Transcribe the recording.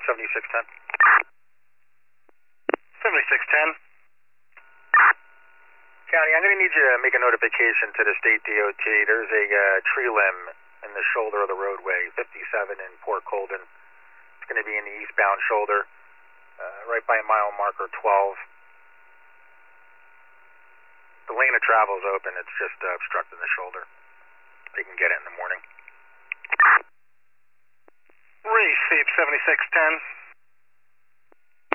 7610. 7610. County, I'm going to need you to make a notification to the state DOT. There's a tree limb in the shoulder of the roadway, 57 in Port Colden. It's going to be in the eastbound shoulder, right by mile marker 12. The lane of travel is open. It's just obstructing the shoulder. They can get it in the morning. Receive 7610.